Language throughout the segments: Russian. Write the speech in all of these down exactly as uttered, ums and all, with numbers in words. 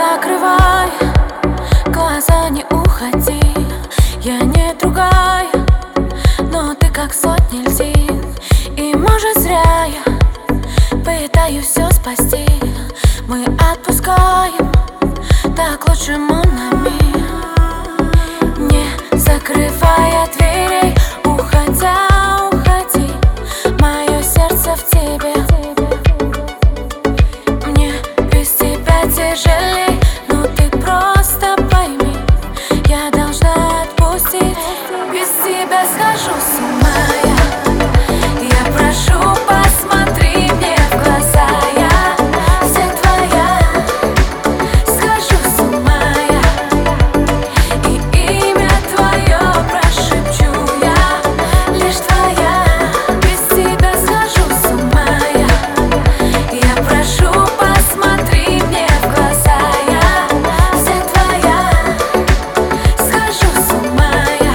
закрывай глаза, не уходи. Я не другая, но ты как сотни льдин. И может зря я пытаюсь все спасти. Мы отпускаем, так лучше монами. Не закрывая дверей, уходя, уходи. Мое сердце в тебе. Мне без тебя тяжелей, но ты просто пойми, я должна отпустить. Без тебя схожу с ума я. Я прошу, посмотри мне в глаза. Я вся твоя. Схожу с ума я. И имя твое прошепчу я. Лишь твоя. Без тебя схожу с ума я. Я прошу, посмотри мне в глаза. Я вся твоя. Схожу с ума я.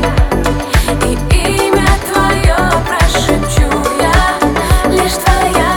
И имя твое прошепчу я. Лишь твоя.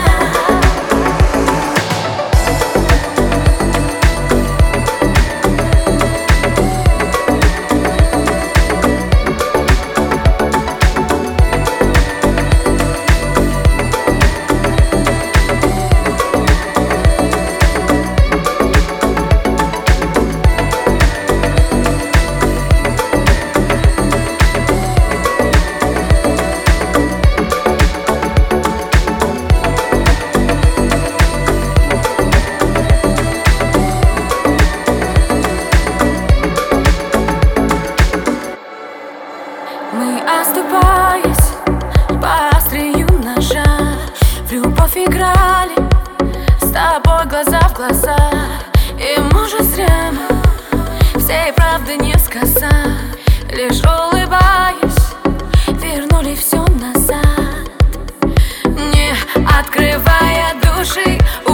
Мы, оступаясь по острию ножа, в любовь играли с тобой глаза в глаза. И может зря мы всей правды не сказав, лишь улыбаясь, вернули все назад. Не открывая души,